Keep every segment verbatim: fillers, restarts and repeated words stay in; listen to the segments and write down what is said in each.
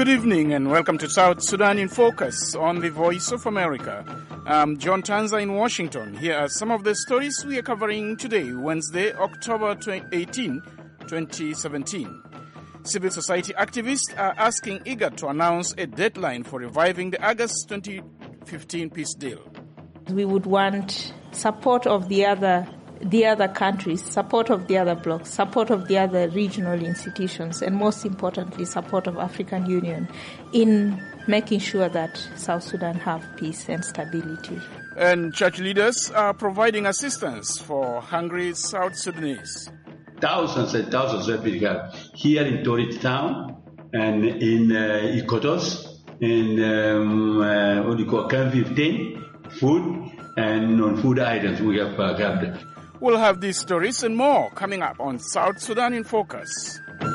Good evening and welcome to South Sudan in Focus on the Voice of America. I'm John Tanza in Washington. Here are some of the stories we are covering today, Wednesday, October eighteenth, twenty seventeen. Civil society activists are asking IGAD to announce a deadline for reviving the August twenty fifteen peace deal. We would want support of the other the other countries, support of the other blocs, support of the other regional institutions, and most importantly, support of African Union in making sure that South Sudan have peace and stability. And church leaders are providing assistance for hungry South Sudanese. Thousands and thousands of people here in Torit town and in uh, Ikotos, in um, uh, what do you call Camp fifteen, food and non-food items we have uh, gathered. We'll have these stories and more coming up on South Sudan in Focus.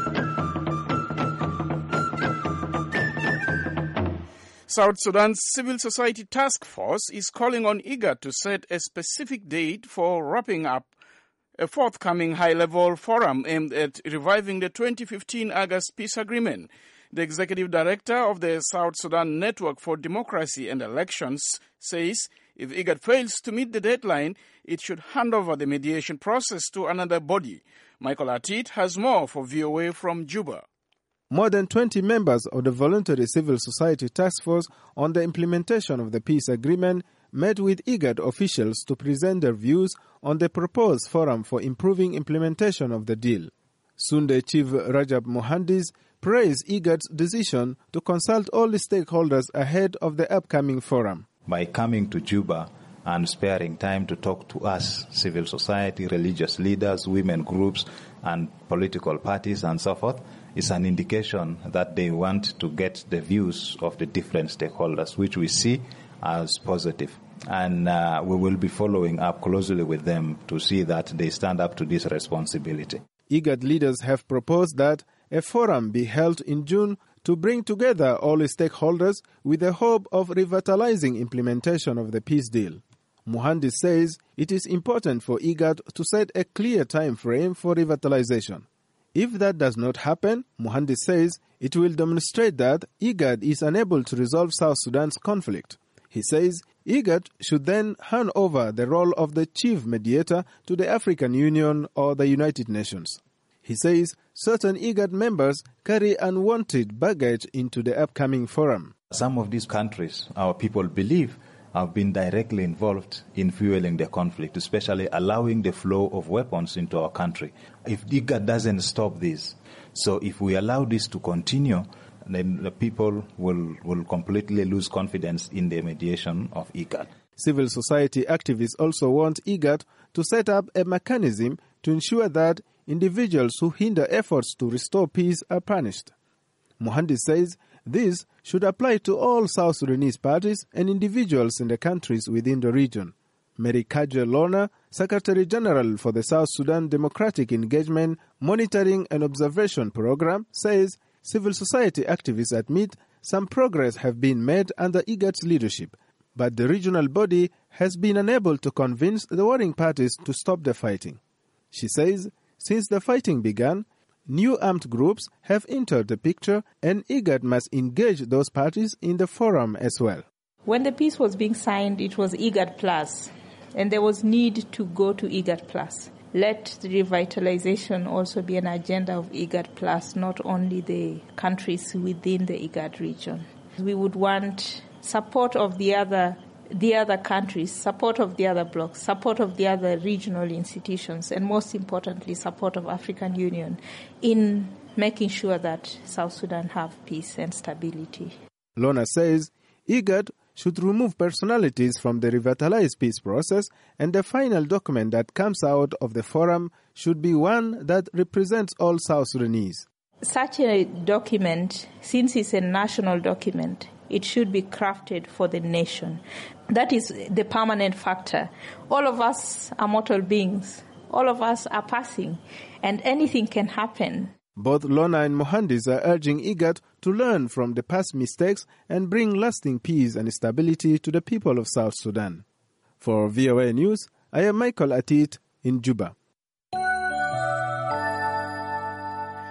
South Sudan's Civil Society Task Force is calling on IGAD to set a specific date for wrapping up a forthcoming high-level forum aimed at reviving the twenty fifteen August Peace Agreement. The executive director of the South Sudan Network for Democracy and Elections says if IGAD fails to meet the deadline, it should hand over the mediation process to another body. Michael Atit has more for V O A from Juba. More than twenty members of the Voluntary Civil Society Task Force on the implementation of the peace agreement met with IGAD officials to present their views on the proposed forum for improving implementation of the deal. Sunday Chief Rajab Mohandis praised IGAD's decision to consult all the stakeholders ahead of the upcoming forum. By coming to Juba and sparing time to talk to us, civil society, religious leaders, women groups, and political parties and so forth, is an indication that they want to get the views of the different stakeholders, which we see as positive. And uh, we will be following up closely with them to see that they stand up to this responsibility. IGAD leaders have proposed that a forum be held in June to bring together all stakeholders with the hope of revitalizing implementation of the peace deal. Mohandis says it is important for IGAD to set a clear time frame for revitalization. If that does not happen, Mohandis says it will demonstrate that IGAD is unable to resolve South Sudan's conflict. He says IGAD should then hand over the role of the chief mediator to the African Union or the United Nations. He says certain IGAD members carry unwanted baggage into the upcoming forum. Some of these countries, our people believe, have been directly involved in fueling the conflict, especially allowing the flow of weapons into our country. If IGAD doesn't stop this, so if we allow this to continue, then the people will, will completely lose confidence in the mediation of IGAD. Civil society activists also want IGAD to set up a mechanism to ensure that individuals who hinder efforts to restore peace are punished. Mohandis says this should apply to all South Sudanese parties and individuals in the countries within the region. Mary Kajer Lorna, Secretary General for the South Sudan Democratic Engagement Monitoring and Observation Program, says civil society activists admit some progress have been made under IGAD's leadership, but the regional body has been unable to convince the warring parties to stop the fighting. She says since the fighting began, new armed groups have entered the picture and IGAD must engage those parties in the forum as well. When the peace was being signed, it was IGAD Plus, and there was need to go to IGAD Plus. Let the revitalization also be an agenda of IGAD Plus, not only the countries within the IGAD region. We would want support of the other the other countries, support of the other blocs, support of the other regional institutions, and most importantly, support of African Union in making sure that South Sudan have peace and stability. Lorna says IGAD should remove personalities from the revitalized peace process, and the final document that comes out of the forum should be one that represents all South Sudanese. Such a document, since it's a national document, it should be crafted for the nation. That is the permanent factor. All of us are mortal beings. All of us are passing, and anything can happen. Both Lorna and Mohandis are urging IGAD to learn from the past mistakes and bring lasting peace and stability to the people of South Sudan. For V O A News, I am Michael Atit in Juba.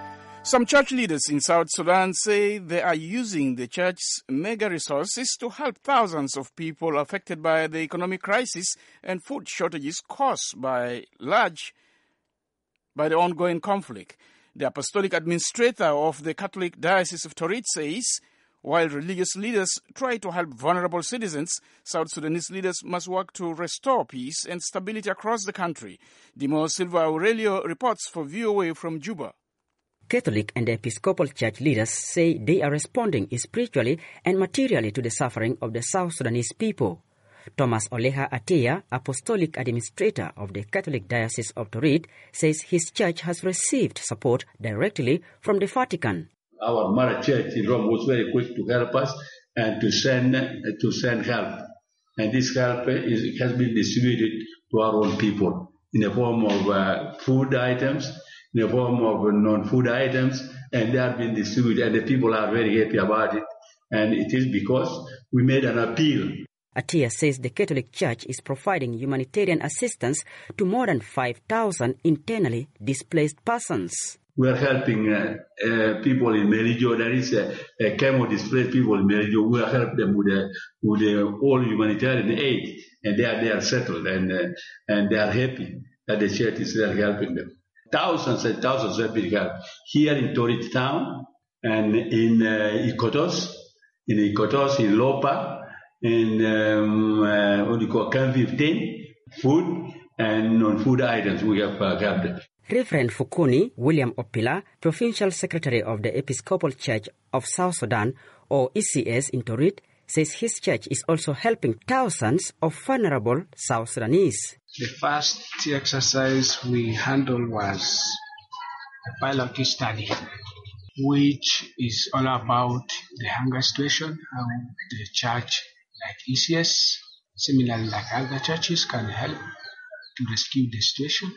Some church leaders in South Sudan say they are using the church's mega resources to help thousands of people affected by the economic crisis and food shortages caused by large by the ongoing conflict. The apostolic administrator of the Catholic Diocese of Torit says while religious leaders try to help vulnerable citizens, South Sudanese leaders must work to restore peace and stability across the country. Dimo Silva Aurelio reports for V O A from Juba. Catholic and Episcopal Church leaders say they are responding spiritually and materially to the suffering of the South Sudanese people. Thomas Oleha Atia, Apostolic Administrator of the Catholic Diocese of Torit, says his church has received support directly from the Vatican. Our mother church in Rome was very quick to help us and to send to send help. And this help is, has been distributed to our own people in the form of uh, food items, in the form of non-food items, and they have been distributed, and the people are very happy about it. And it is because we made an appeal. Atia says the Catholic Church is providing humanitarian assistance to more than five thousand internally displaced persons. We are helping uh, uh, people in Merijo. There is a, a chemo displaced people in Merijo. We are helping them with, a, with a all humanitarian aid, and they are they are settled and uh, and they are happy that the church is there helping them. Thousands and thousands have been helped here in Torit town and in uh, Ikotos, in Ikotos, in Lopa, in um, uh, what do you call Camp fifteen, food and non-food items we have uh, helped them. Reverend Fukuni William Opila, Provincial Secretary of the Episcopal Church of South Sudan, or E C S in Torit, says his church is also helping thousands of vulnerable South Sudanese. The first exercise we handled was a pilot study, which is all about the hunger situation, how the church like E C S, similarly like other churches, can help to rescue the situation.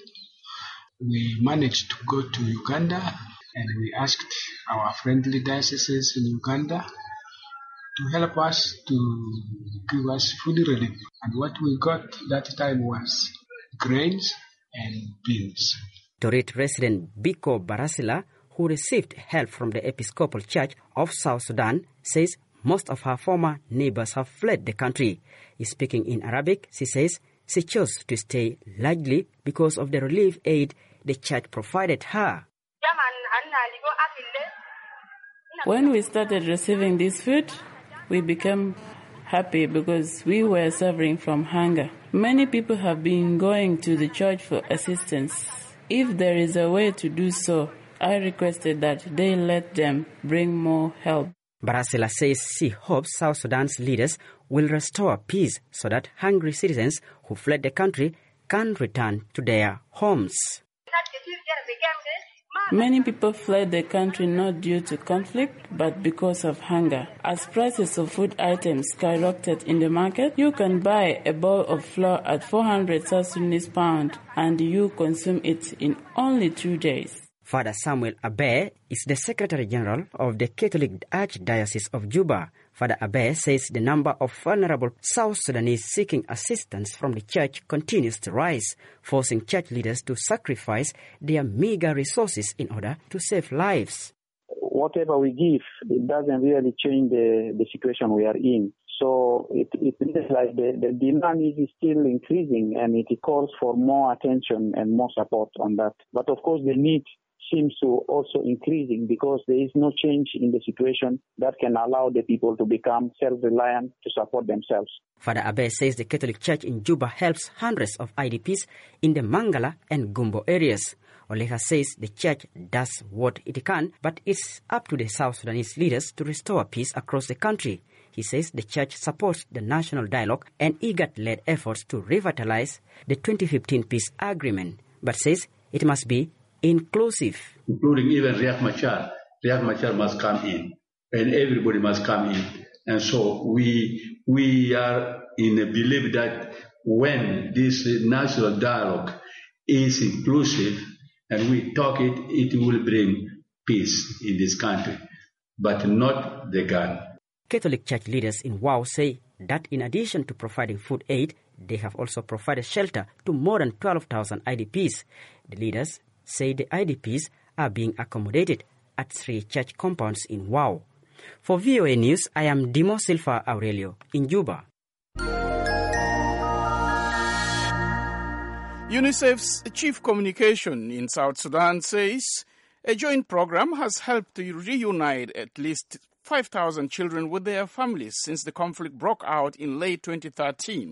We managed to go to Uganda and we asked our friendly dioceses in Uganda to help us to give us food relief. And what we got that time was grains and beans. Torit resident Biko Barasila, who received help from the Episcopal Church of South Sudan, says most of her former neighbors have fled the country. Speaking in Arabic, she says she chose to stay largely because of the relief aid the church provided her. When we started receiving this food, we became happy because we were suffering from hunger. Many people have been going to the church for assistance. If there is a way to do so, I requested that they let them bring more help. Barasila says she hopes South Sudan's leaders will restore peace so that hungry citizens who fled the country can return to their homes. Many people fled the country not due to conflict, but because of hunger. As prices of food items skyrocketed in the market, you can buy a bowl of flour at four hundred South Sudanese pounds and you consume it in only two days. Father Samuel Abe is the Secretary General of the Catholic Archdiocese of Juba. Father Abe says the number of vulnerable South Sudanese seeking assistance from the church continues to rise, forcing church leaders to sacrifice their meager resources in order to save lives. Whatever we give, it doesn't really change the, the situation we are in. So it, it is like the, the demand is still increasing and it calls for more attention and more support on that. But of course the need seems to also increasing because there is no change in the situation that can allow the people to become self-reliant to support themselves. Father Abe says the Catholic Church in Juba helps hundreds of I D Ps in the Mangala and Gumbo areas. Oleha says the church does what it can, but it's up to the South Sudanese leaders to restore peace across the country. He says the church supports the national dialogue and IGAD-led efforts to revitalize the twenty fifteen peace agreement, but says it must be inclusive. Including even Riek Machar. Riek Machar must come in, and everybody must come in. And so we we are in a belief that when this national dialogue is inclusive and we talk it, it will bring peace in this country, but not the gun. Catholic Church leaders in Wau say that in addition to providing food aid, they have also provided shelter to more than twelve thousand I D Ps. The leaders say the I D Ps are being accommodated at three church compounds in Wau. For V O A News, I am Dimo Silva Aurelio in Juba. UNICEF's chief communication in South Sudan says a joint program has helped to reunite at least five thousand children with their families since the conflict broke out in late twenty thirteen.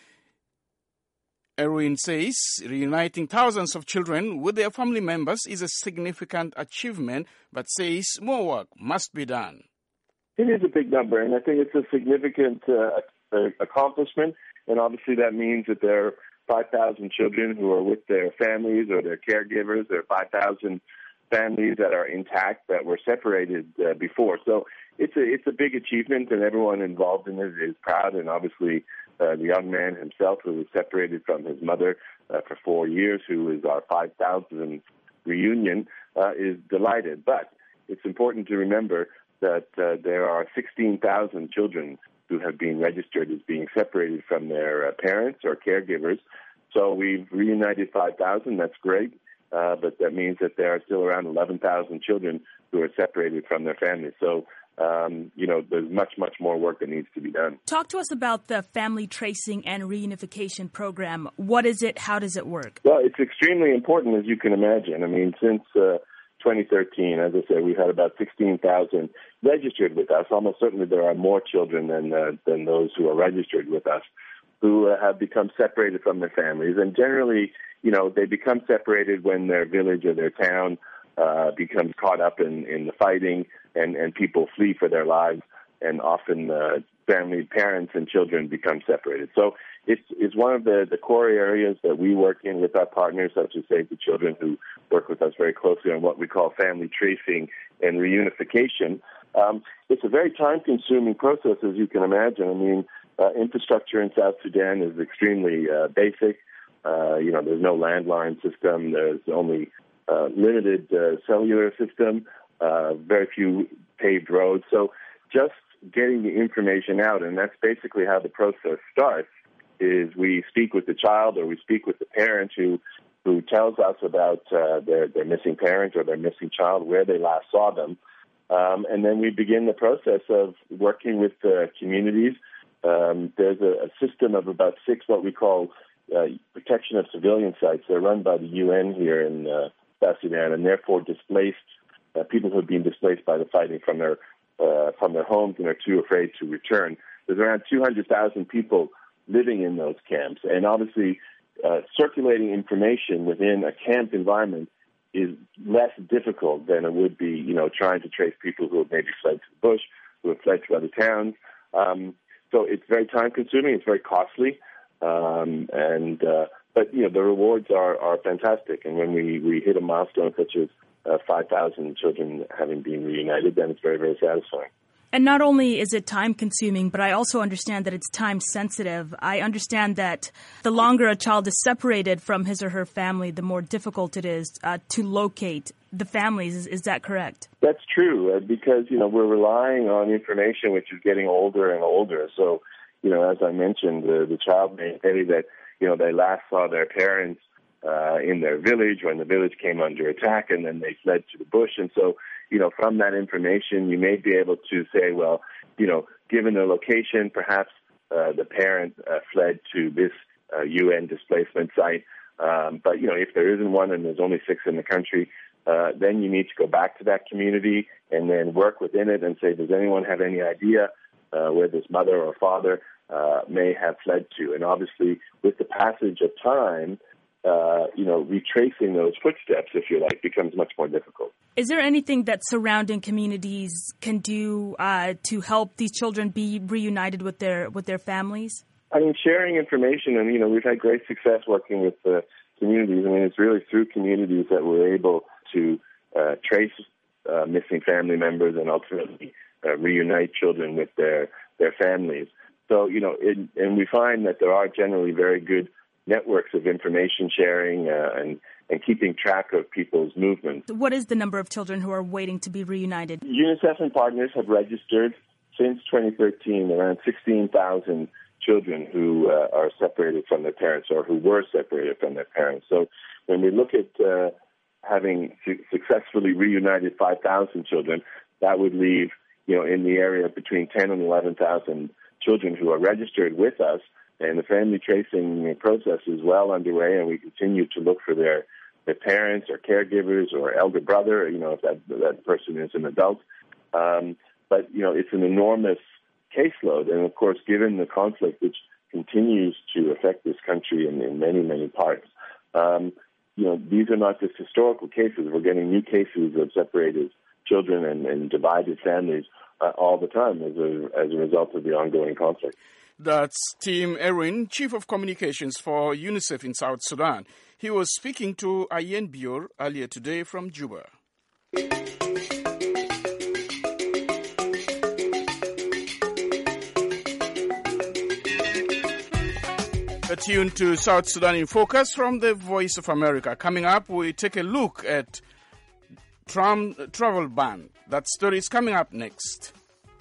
Erwin says reuniting thousands of children with their family members is a significant achievement, but says more work must be done. It is a big number, and I think it's a significant uh, accomplishment, and obviously that means that there are five thousand children who are with their families or their caregivers. There are five thousand families that are intact that were separated uh, before. So it's a it's a big achievement, and everyone involved in it is proud. And obviously, uh, the young man himself, who was separated from his mother uh, for four years, who is our five thousandth reunion, uh, is delighted. But it's important to remember that uh, there are sixteen thousand children who have been registered as being separated from their uh, parents or caregivers. So we've reunited five thousand. That's great. Uh, but that means that there are still around eleven thousand children who are separated from their families. So, um, you know, there's much, much more work that needs to be done. Talk to us about the family tracing and reunification program. What is it? How does it work? Well, it's extremely important, as you can imagine. I mean, since uh, twenty thirteen, as I said, we've had about sixteen thousand registered with us. Almost certainly there are more children than uh, than those who are registered with us who uh, have become separated from their families. And generally, you know, they become separated when their village or their town uh, becomes caught up in, in the fighting, and, and people flee for their lives, and often uh, family, parents and children become separated. So it's, it's one of the, the core areas that we work in with our partners, such as Save the Children, who work with us very closely on what we call family tracing and reunification. Um, it's a very time-consuming process, as you can imagine. I mean, uh, infrastructure in South Sudan is extremely uh, basic. Uh, you know, there's no landline system. There's only uh, limited uh, cellular system, uh, very few paved roads. So just getting the information out, and that's basically how the process starts, is we speak with the child or we speak with the parent who who tells us about uh, their, their missing parent or their missing child, where they last saw them. Um, and then we begin the process of working with the communities. Um, there's a, a system of about six what we call uh, protection of civilian sites. They're run by the U N here in uh, South Sudan, and therefore displaced uh, people who have been displaced by the fighting from their uh, from their homes and are too afraid to return. There's around two hundred thousand people living in those camps, and obviously uh, circulating information within a camp environment is less difficult than it would be, you know, trying to trace people who have maybe fled to the bush, who have fled to other towns. Um, so it's very time-consuming. It's very costly, um, and uh, but you know the rewards are, are fantastic. And when we, we hit a milestone such as uh, five thousand children having been reunited, then it's very, very satisfying. And not only is it time-consuming, but I also understand that it's time-sensitive. I understand that the longer a child is separated from his or her family, the more difficult it is uh, to locate the families. Is, is that correct? That's true, uh, because, you know, we're relying on information which is getting older and older. So, you know, as I mentioned, the, the child may say that, you know, they last saw their parents uh, in their village when the village came under attack, and then they fled to the bush. And so, you know, from that information, you may be able to say, well, you know, given the location, perhaps uh, the parent uh, fled to this uh, U N displacement site. Um, but, you know, if there isn't one and there's only six in the country, uh, then you need to go back to that community and then work within it and say, does anyone have any idea uh, where this mother or father uh, may have fled to? And obviously, with the passage of time, Uh, you know, retracing those footsteps, if you like, becomes much more difficult. Is there anything that surrounding communities can do uh, to help these children be reunited with their with their families? I mean, sharing information, and, you know, we've had great success working with the communities. I mean, it's really through communities that we're able to uh, trace uh, missing family members and ultimately uh, reunite children with their, their families. So, you know, it, and we find that there are generally very good networks of information sharing uh, and, and keeping track of people's movements. What is the number of children who are waiting to be reunited? UNICEF and partners have registered since twenty thirteen around sixteen thousand children who uh, are separated from their parents or who were separated from their parents. So when we look at uh, having su- successfully reunited five thousand children, that would leave, you know, in the area between ten and eleven thousand children who are registered with us, and the family tracing process is well underway, and we continue to look for their, their parents or caregivers or elder brother, you know, if that, that person is an adult. Um, but, you know, it's an enormous caseload, and of course, given the conflict which continues to affect this country in, in many, many parts, um, you know, these are not just historical cases. We're getting new cases of separated children and, and divided families uh, all the time as a, as a result of the ongoing conflict. That's Tim Erwin, Chief of Communications for UNICEF in South Sudan. He was speaking to Ayen Bior earlier today from Juba. Tuned to South Sudan in Focus from the Voice of America. Coming up, we take a look at Trump travel ban. That story is coming up next.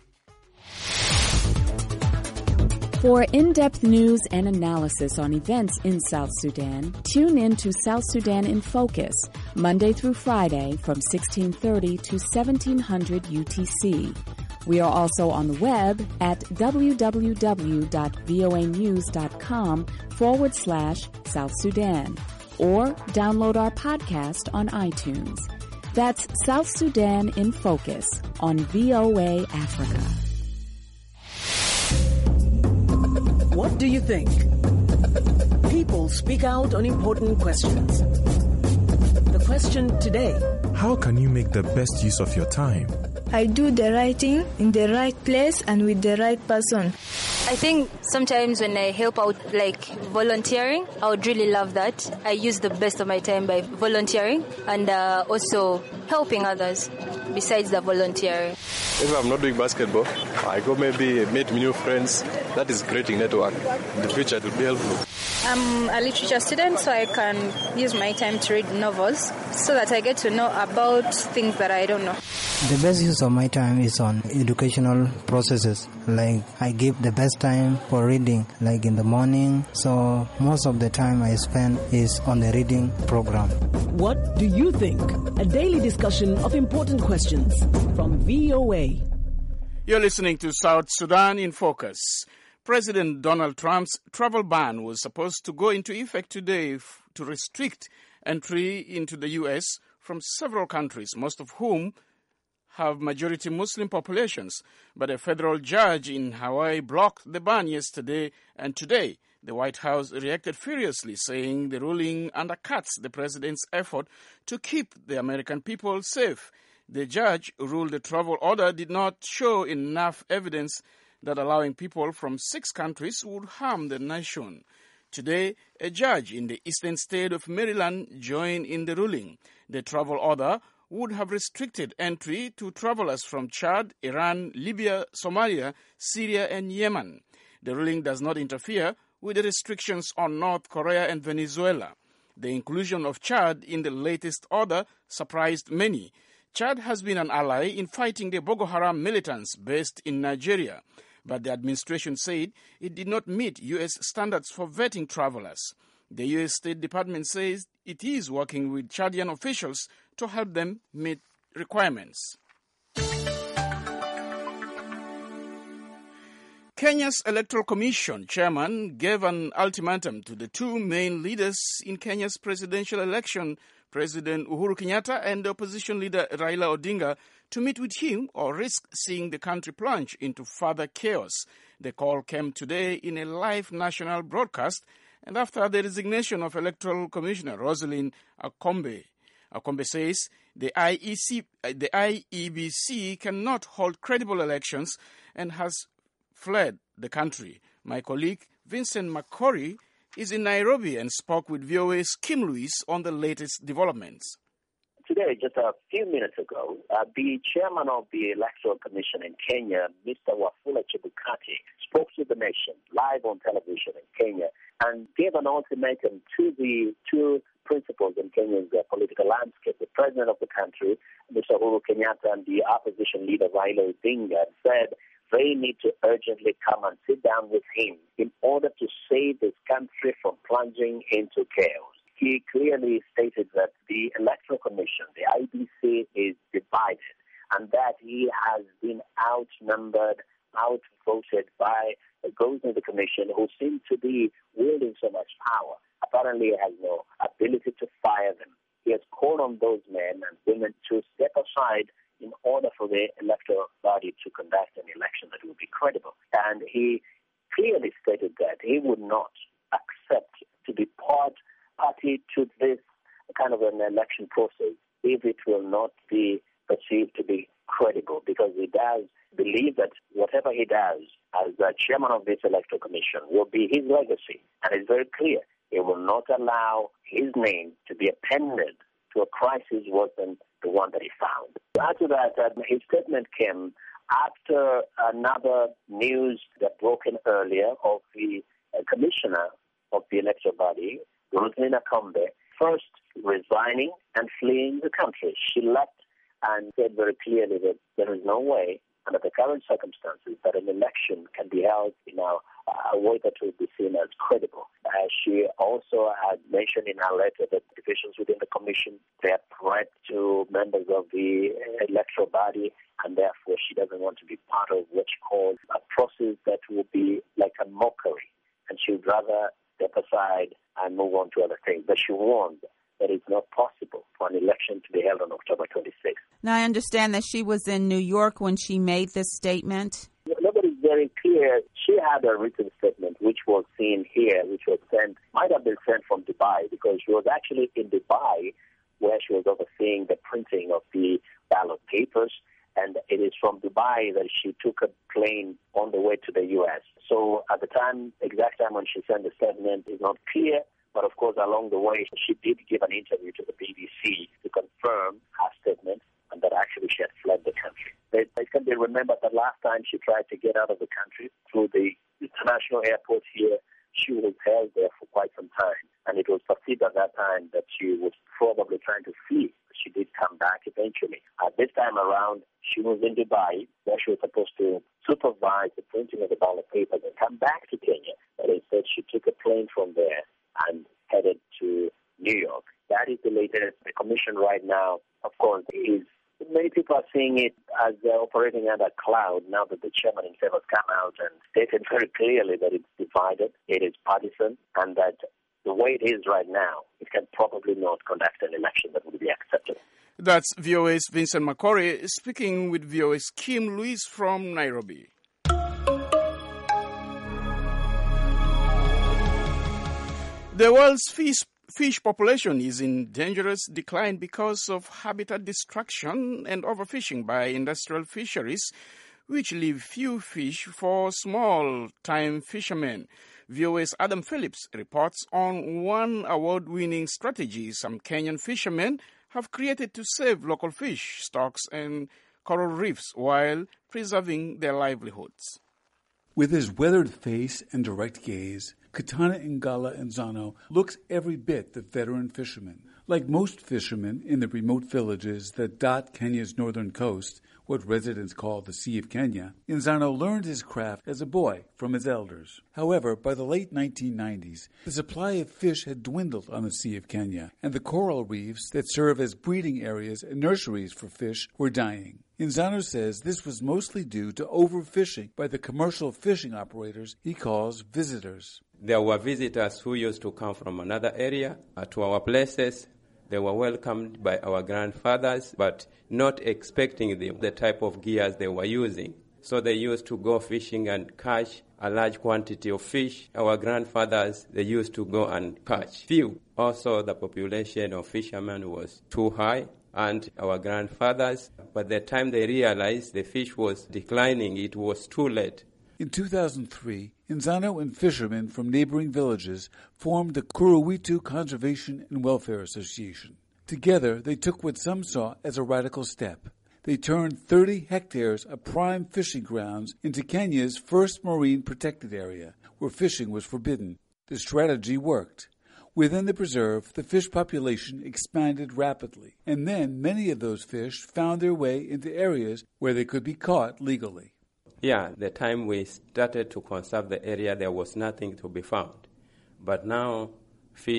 For in-depth news and analysis on events in South Sudan, tune in to South Sudan in Focus, Monday through Friday from sixteen thirty to seventeen hundred U T C. We are also on the web at www.voanews.com forward slash South Sudan, or download our podcast on iTunes. That's South Sudan in Focus on V O A Africa. What do you think? People speak out on important questions. The question today: how can you make the best use of your time? I do the right thing in the right place and with the right person. I think sometimes when I help out, like volunteering, I would really love that. I use the best of my time by volunteering and uh, also helping others besides the volunteering. If I'm not doing basketball, I go maybe meet new friends. That is creating network. In the future, it will be helpful. I'm a literature student, so I can use my time to read novels so that I get to know about things that I don't know. The best use of my time is on educational processes. Like, I give the best time for reading, like in the morning. So most of the time I spend is on the reading program. What do you think? A daily discussion of important questions from V O A. You're listening to South Sudan in Focus. President Donald Trump's travel ban was supposed to go into effect today f- to restrict entry into the U S from several countries, most of whom have majority Muslim populations. But a federal judge in Hawaii blocked the ban yesterday, and today the White House reacted furiously, saying the ruling undercuts the president's effort to keep the American people safe. The judge ruled the travel order did not show enough evidence that allowing people from six countries would harm the nation. Today, a judge in the eastern state of Maryland joined in the ruling. The travel order would have restricted entry to travelers from Chad, Iran, Libya, Somalia, Syria, and Yemen. The ruling does not interfere with the restrictions on North Korea and Venezuela. The inclusion of Chad in the latest order surprised many. Chad has been an ally in fighting the Boko Haram militants based in Nigeria, but the administration said it did not meet U S standards for vetting travelers. The U S State Department says it is working with Chadian officials to help them meet requirements. Kenya's Electoral Commission chairman gave an ultimatum to the two main leaders in Kenya's presidential election, President Uhuru Kenyatta and the opposition leader Raila Odinga, to meet with him or risk seeing the country plunge into further chaos. The call came today in a live national broadcast and after the resignation of Electoral Commissioner Rosalind Akombe. Akombe says the I E C, the I E B C cannot hold credible elections and has fled the country. My colleague Vincent McCory is in Nairobi and spoke with V O A's Kim Lewis on the latest developments. Today, just a few minutes ago, uh, the chairman of the Electoral Commission in Kenya, Mister Wafula Chebukati, spoke to the nation live on television in Kenya and gave an ultimatum to the two principals in Kenya's uh, political landscape, the president of the country, Mister Uhuru Kenyatta, and the opposition leader, Raila Odinga, and said they need to urgently come and sit down with him in order to save this country from plunging into chaos. he clearly stated that the Electoral Commission, the I B C, is divided and that he has been outnumbered, outvoted by those in the commission who seem to be wielding so much power. Apparently he has no ability to fire them. He has called on those men and women to step aside in order for the electoral body to conduct an election that will be credible. And he clearly stated that he would not accept to be part party to this kind of an election process if it will not be perceived to be credible, because he does believe that whatever he does as the chairman of this electoral commission will be his legacy. And it's very clear he will not allow his name to be appended to a crisis worse than the one that he found. After that, uh, his statement came after another news that broke in earlier of the uh, commissioner of the electoral body, Rosemary Nakombe, first resigning and fleeing the country. She left and said very clearly that there is no way, under the current circumstances, that an election can be held in a, a way that will be seen as credible. Uh, she also had mentioned in her letter that divisions within the commission, they are threat to members of the electoral body, and therefore she doesn't want to be part of what she calls a process that will be like a mockery, and she would rather step aside and move on to other things. But she warned that it's not possible for an election to be held on October twenty-sixth. Now, I understand that she was in New York when she made this statement. Nobody's very clear. She had a written statement which was seen here, which was sent, might have been sent from Dubai, because she was actually in Dubai where she was overseeing the printing of the ballot papers. And it is from Dubai that she took a plane on the way to the U S. So at the time, exact time when she sent the statement is not clear. But of course, along the way, she did give an interview to the B B C to confirm her statement and that actually she had fled the country. It, it can be remembered that last time she tried to get out of the country through the international airport here, she was held there for quite some time. And it was perceived at that time that she was probably trying to flee. She did come back eventually. At this time around, she was in Dubai, where she was supposed to supervise the printing of the ballot papers and come back to Kenya. But instead, she took a plane from there and headed to New York. That is the latest. The commission right now, of course, is many people are seeing it as uh, operating under a cloud now that the chairman himself has come out and stated very clearly that it's divided, it is partisan, and that the way it is right now, it can probably not conduct an election that would be acceptable. That's V O A's Vincent Makori speaking with V O A's Kim Louise from Nairobi. The world's fish, fish population is in dangerous decline because of habitat destruction and overfishing by industrial fisheries, which leave few fish for small-time fishermen. V O A's Adam Phillips reports on one award-winning strategy some Kenyan fishermen have created to save local fish stocks and coral reefs while preserving their livelihoods. With his weathered face and direct gaze, Katana Ingala Nzano looks every bit the veteran fisherman. Like most fishermen in the remote villages that dot Kenya's northern coast, what residents call the Sea of Kenya, Nzano learned his craft as a boy from his elders. However, by the late nineteen nineties, the supply of fish had dwindled on the Sea of Kenya, and the coral reefs that serve as breeding areas and nurseries for fish were dying. Nzano says this was mostly due to overfishing by the commercial fishing operators he calls visitors. There were visitors who used to come from another area uh, to our places. They were welcomed by our grandfathers, but not expecting the, the type of gears they were using. So they used to go fishing and catch a large quantity of fish. Our grandfathers, they used to go and catch few. Also, the population of fishermen was too high. And our grandfathers, by the time they realized the fish was declining, it was too late. In two thousand three, Nzano and fishermen from neighboring villages formed the Kuruwitu Conservation and Welfare Association. Together, they took what some saw as a radical step. They turned thirty hectares of prime fishing grounds into Kenya's first marine protected area, where fishing was forbidden. The strategy worked. Within the preserve, the fish population expanded rapidly, and then many of those fish found their way into areas where they could be caught legally. Yeah, the time we started to conserve the area, there was nothing to be found. But now fish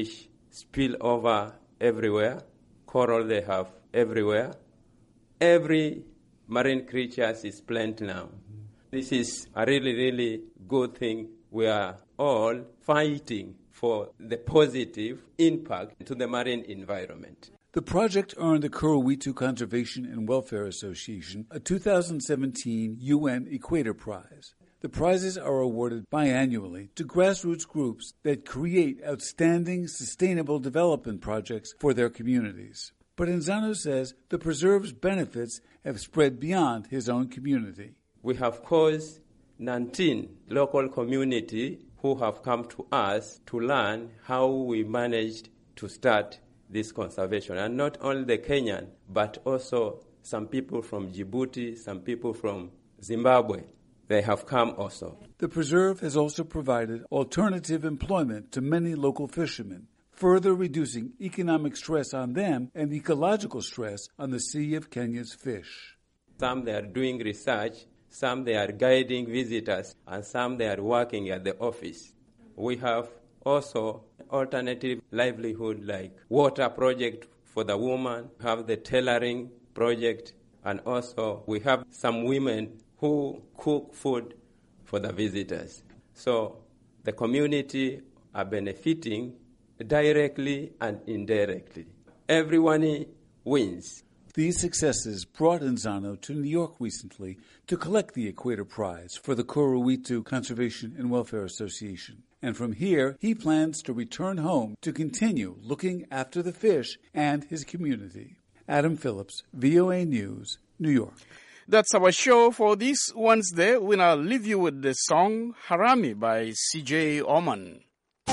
spill over everywhere. Coral they have everywhere. Every marine creature is plant now. This is a really, really good thing. We are all fighting for the positive impact to the marine environment. The project earned the Kuruwitu Conservation and Welfare Association a two thousand seventeen U N Equator Prize. The prizes are awarded biannually to grassroots groups that create outstanding sustainable development projects for their communities. But Nzano says the preserve's benefits have spread beyond his own community. We have caused nineteen local communities who have come to us to learn how we managed to start this conservation. And not only the Kenyan, but also some people from Djibouti, some people from Zimbabwe. They have come also. The preserve has also provided alternative employment to many local fishermen, further reducing economic stress on them and ecological stress on the Sea of Kenya's fish. Some they are doing research, some they are guiding visitors, and some they are working at the office. We have also alternative livelihood like water project for the woman, have the tailoring project, and also we have some women who cook food for the visitors. So the community are benefiting directly and indirectly. Everyone wins. These successes brought Nzano to New York recently to collect the Equator Prize for the Kuruwitu Conservation and Welfare Association. And from here, he plans to return home to continue looking after the fish and his community. Adam Phillips, V O A News, New York. That's our show for this Wednesday. We now leave you with the song Harami by C J Oman.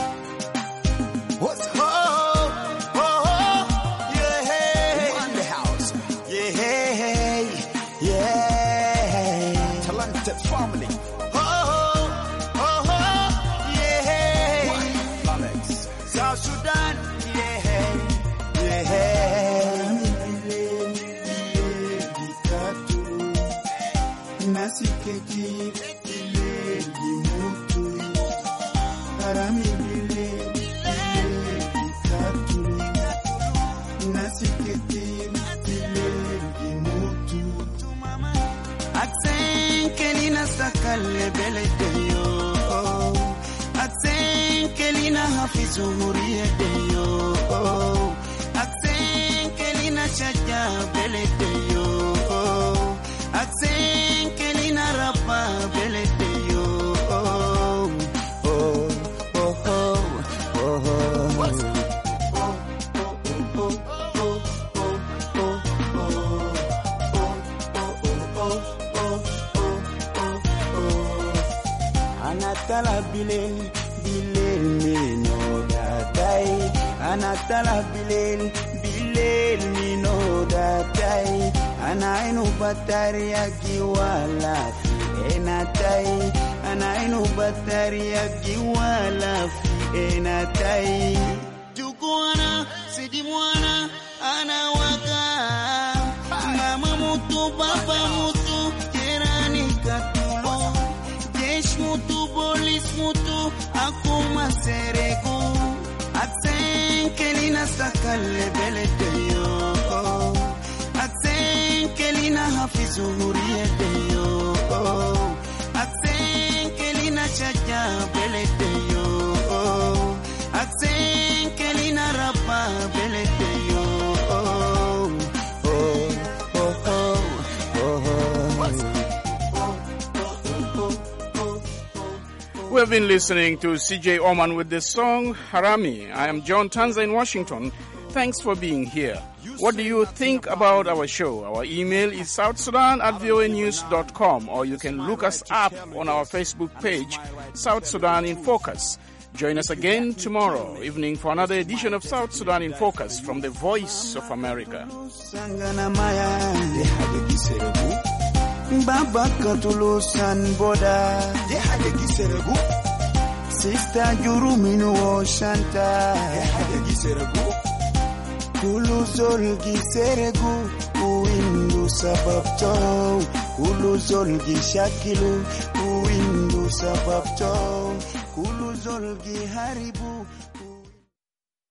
What's oh, oh, oh, yeah, in the house, yeah, yeah, talented family, oh, oh, oh, yeah, Alex, South Sudan, yeah, yeah, nasiketi, mutu, harami. Kalle beledeyo Aksen kelina hafizu huriyedeyo Aksen kelina chaja beledeyo Aksen kelina rapa beledeyo Oh oh oh oh oh Anatala bilel bilel mino datai Anatala bilel bilel mino datai Anainu batari agiwala fi enatai Anainu batari agiwala fi enatai Tukuana sidimwana anawaka Mama mutu baba mutu jerani katulo Mutu bolis mutu akuma serego Aksen kelina sakale beledeyo Aksen kelina hafizu huriyedeyo Aksen kelina chaja beledeyo Aksen kelina rapa beledeyo Oh oh oh oh oh We have been listening to C J Oman with the song Harami. I am John Tanza in Washington. Thanks for being here. What do you think about our show? Our email is south sudan at voa news dot com, or you can look us up on our Facebook page, South Sudan in Focus. Join us again tomorrow evening for another edition of South Sudan in Focus from the Voice of America. Baba katulusan boda Dehade giseregu Sista juruminu oshanta Dehade giseregu Kuluzol giseregu Uindu sababto Kuluzol gishakilu Uindu sababto Kuluzol giharibu